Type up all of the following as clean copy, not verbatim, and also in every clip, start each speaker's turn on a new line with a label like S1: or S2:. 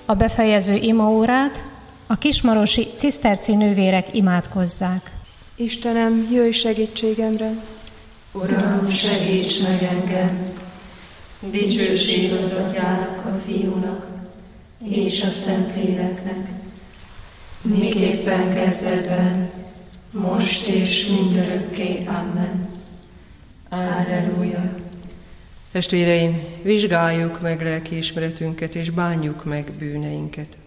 S1: a befejező imaórát a kismarosi ciszterci nővérek imádkozzák.
S2: Istenem, jöjj segítségemre!
S3: Uram, segíts meg engem! Dicsőség az Atyának, a Fiúnak és a Szentléleknek, miképpen kezdetben, most és mindörökké. Amen. Alleluja.
S4: Testvéreim, vizsgáljuk meg lelkiismeretünket, és bánjuk meg bűneinket.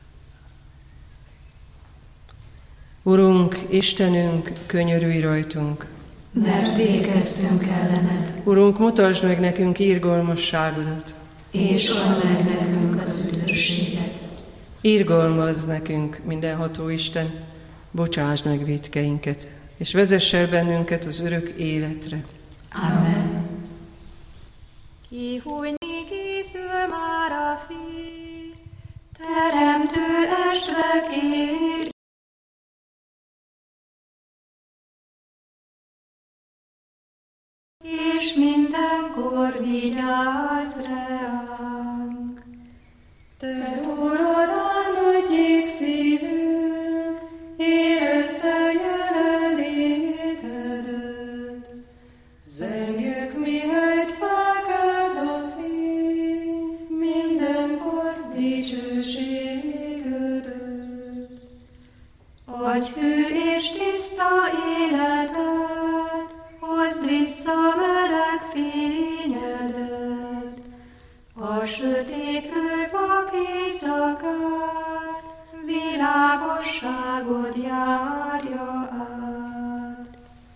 S4: Urunk, Istenünk, könyörülj rajtunk,
S3: mert végezzünk ellened.
S4: Urunk, mutasd meg nekünk irgalmasságodat,
S3: és add meg nekünk az üdvösséget.
S4: Irgalmazz nekünk, mindenható Isten, bocsásd meg vétkeinket, és vezess el bennünket az örök életre.
S3: Amen.
S5: Kihújni készül már a fény, teremtő estve kér, és mindenkor vigyázz ránk. Te Uradán adjék szívünk, érezze jelenlétedet. Zengjük mihegy fákád a fény, mindenkor dicsőségedet. Adj hű és tiszta életet, hozd vissza meleg fényedet, a sötétlő vak éjszakát, világosságod járja át.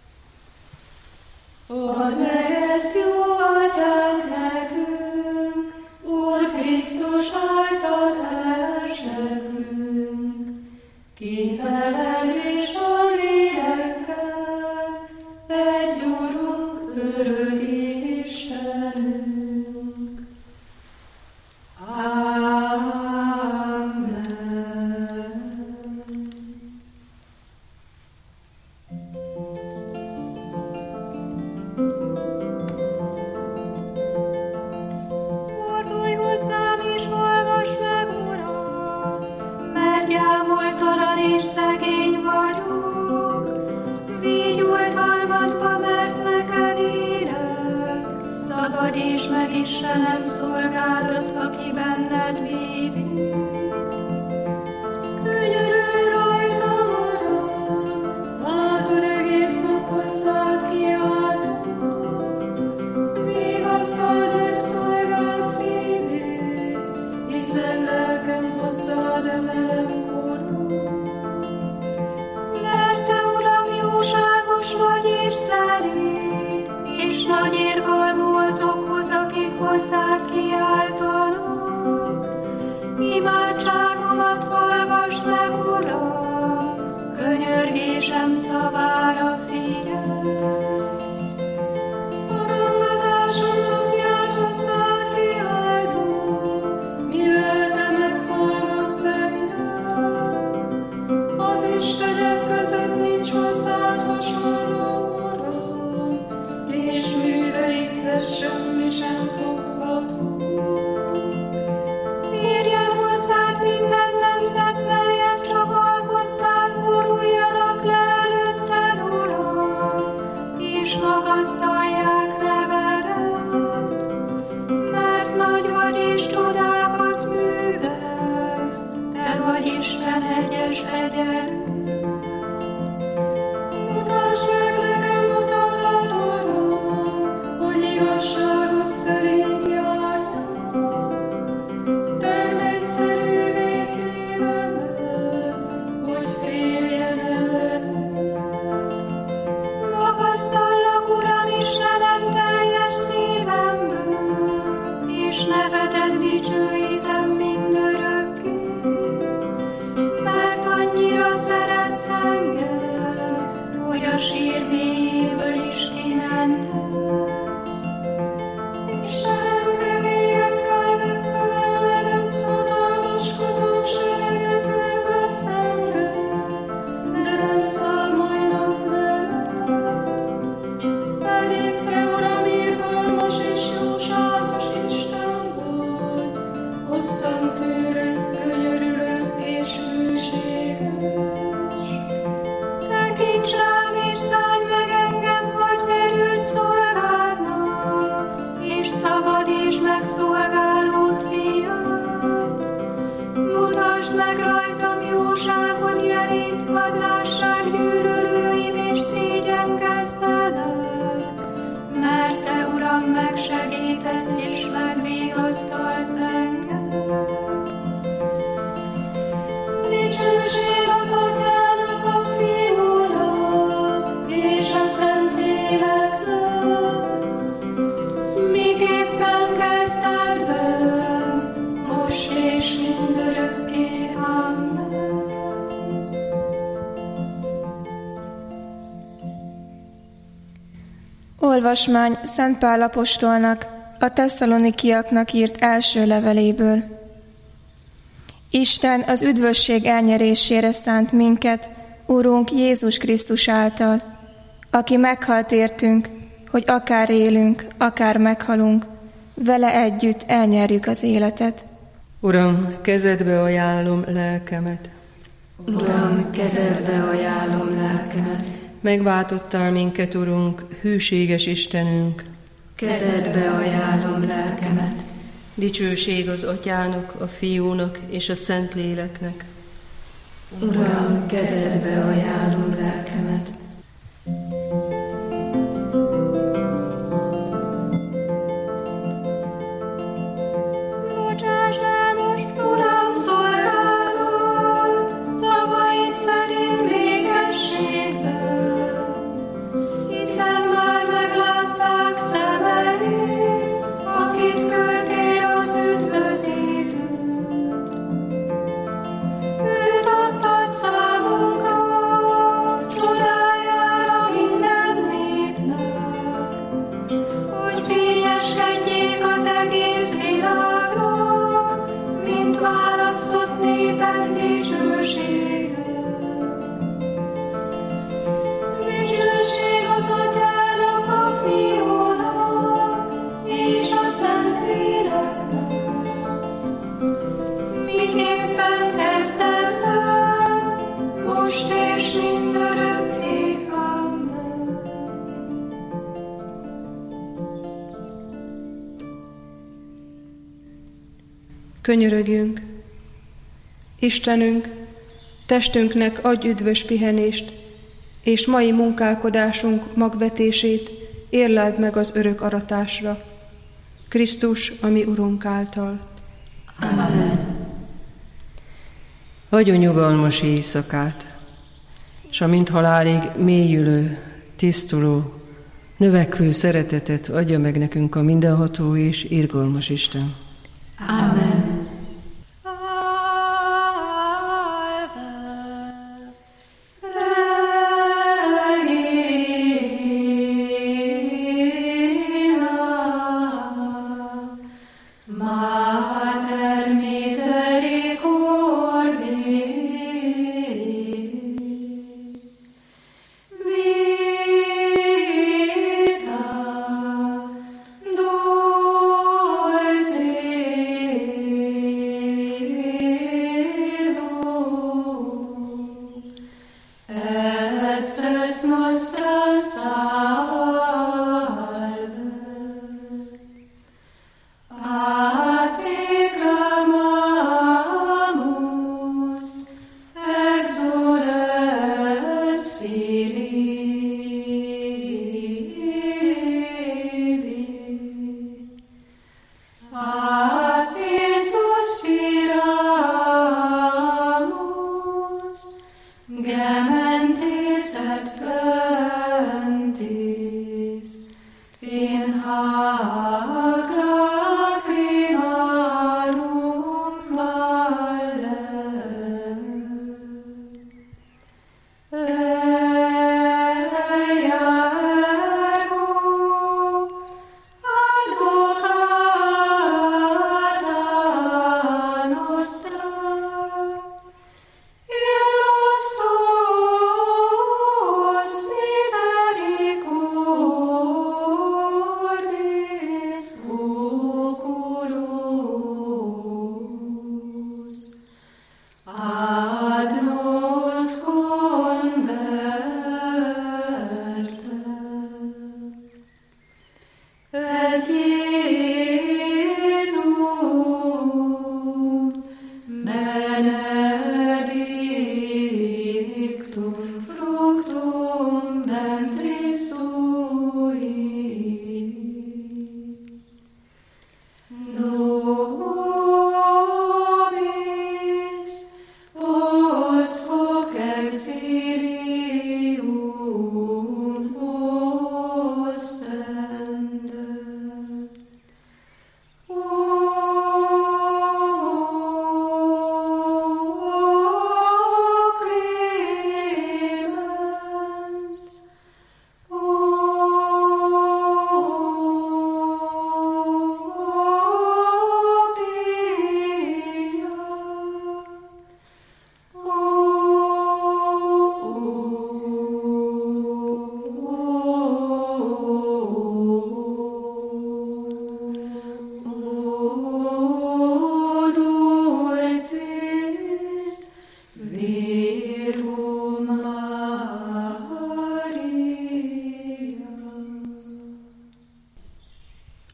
S5: Add meg ezt, jó Atyánk, nekünk, Úr Krisztus által elsekünk, ki veled és a lélekkel, egy Urunk, örök Istenünk. Amen. Fordulj hozzám és hallgass meg, Uram, mert gyámoltalan és szegény vagyok. Vigy oltalmadba, mert neked élek, szabadíts meg Istenem szolgádat, aki benned bízik. Könyörülj rajtam, Uram, látod, egész nap hozzád kiáltok. Vigasztald meg szolgád szívét, hiszen lelkem hozzád emelem korod. Mert te, Uram, jóságos vagy és szerény, és nagy irgalmú azokhoz, akik hozzád kiáltanak. Imádságomat hallgass meg, Uram, könyörgésem szavára figyelj. Szorongatásom napján hozzád kiáltok, mire te meghallgatsz engem. Az istenek között nincs hozzád hasonló, Uram, és műveidhez semmi sem fogható. Térjen hozzád minden nemzet, melyet csak alkottál, boruljanak le előtted, Uram, és magasztalják nevedet, mert nagy vagy és csodákat művelsz, te vagy Isten egyes egyenlő. Mutasd meg nekem utadat, Uram, hogy igazságod szerint járjak. Tedd egyszerűvé szívemet, hogy féljen ellened. Magasztallak, Uram, Istenem, teljes szívemből, és nevedet dicsőítem mindörökké. Mert annyira szeretsz engem, hogy a sír mélyéből is kimentesz. Istenem, keményekkel megfelelem, hatalmaskodók sereget örve szemre, de nem számolnak veled. Pedig te, Uram, irgalmas és jóságos Isten vagy, hosszantűrő,
S6: Olvasmány Szent Pál apostolnak a tesszalonikiaknak írt első leveléből. Isten az üdvösség elnyerésére szánt minket, Urunk Jézus Krisztus által, aki meghalt értünk, hogy akár élünk, akár meghalunk, vele együtt elnyerjük az életet.
S4: Uram, kezedbe ajánlom lelkemet.
S3: Uram, kezedbe ajánlom lelkemet.
S4: Megváltottál minket, Urunk, hűséges Istenünk.
S3: Kezedbe ajánlom lelkemet.
S4: Dicsőség az Atyának, a Fiúnak és a Szentléleknek.
S3: Uram, kezedbe ajánlom lelkemet.
S5: Bocsásd el most, Uram, szolgálod, szavaid szerint végességből, hiszen már meglátták szemeid, akit küldtél az üdvözítőt. Őt adtad számunkra, csodájára minden népnek, hogy fényeskedjék az egész világnak, mint választott népen dicsősége. Dicsőség az Atyának, a Fiúnak és a Szentléleknek, miképpen kezdetben, most és mindörökké. Amen.
S2: Könyörögjünk! Istenünk, testünknek adj üdvös pihenést, és mai munkálkodásunk magvetését érleld meg az örök aratásra. Krisztus, a mi Urunk által.
S3: Amen.
S4: Adjon nyugalmas éjszakát, s amint halálig mélyülő, tisztuló, növekvő szeretetet adja meg nekünk a mindenható és irgalmas Isten.
S3: Amen.
S5: Vita, dulce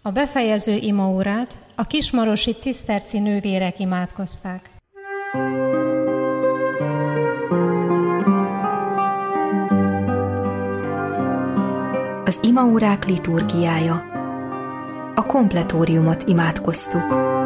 S1: A befejező imaórát a kismarosi ciszterci nővérek imádkozták.
S7: Az imaórák liturgiája. A kompletóriumot imádkoztuk.